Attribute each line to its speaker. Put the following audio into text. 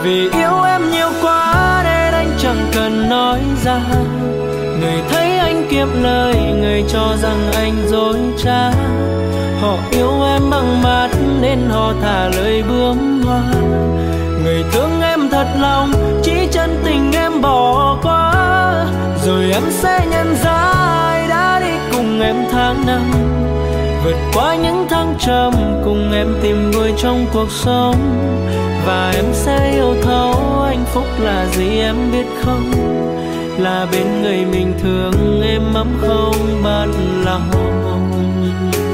Speaker 1: Vì yêu em nhiều quá nên anh chẳng cần nói ra. Người thấy anh kiệm lời, người cho rằng anh dối trá. Họ yêu em bằng mắt nên họ thả lời bướm hoa. Người thương em thật lòng, chỉ chân tình em bỏ qua. Rồi em sẽ nhận ra ai đã đi cùng em tháng năm, vượt qua những thăng trầm cùng em tìm người trong cuộc sống. Và em sẽ yêu thấu hạnh phúc là gì em biết không, là bên người mình thương êm ấm không bận lòng.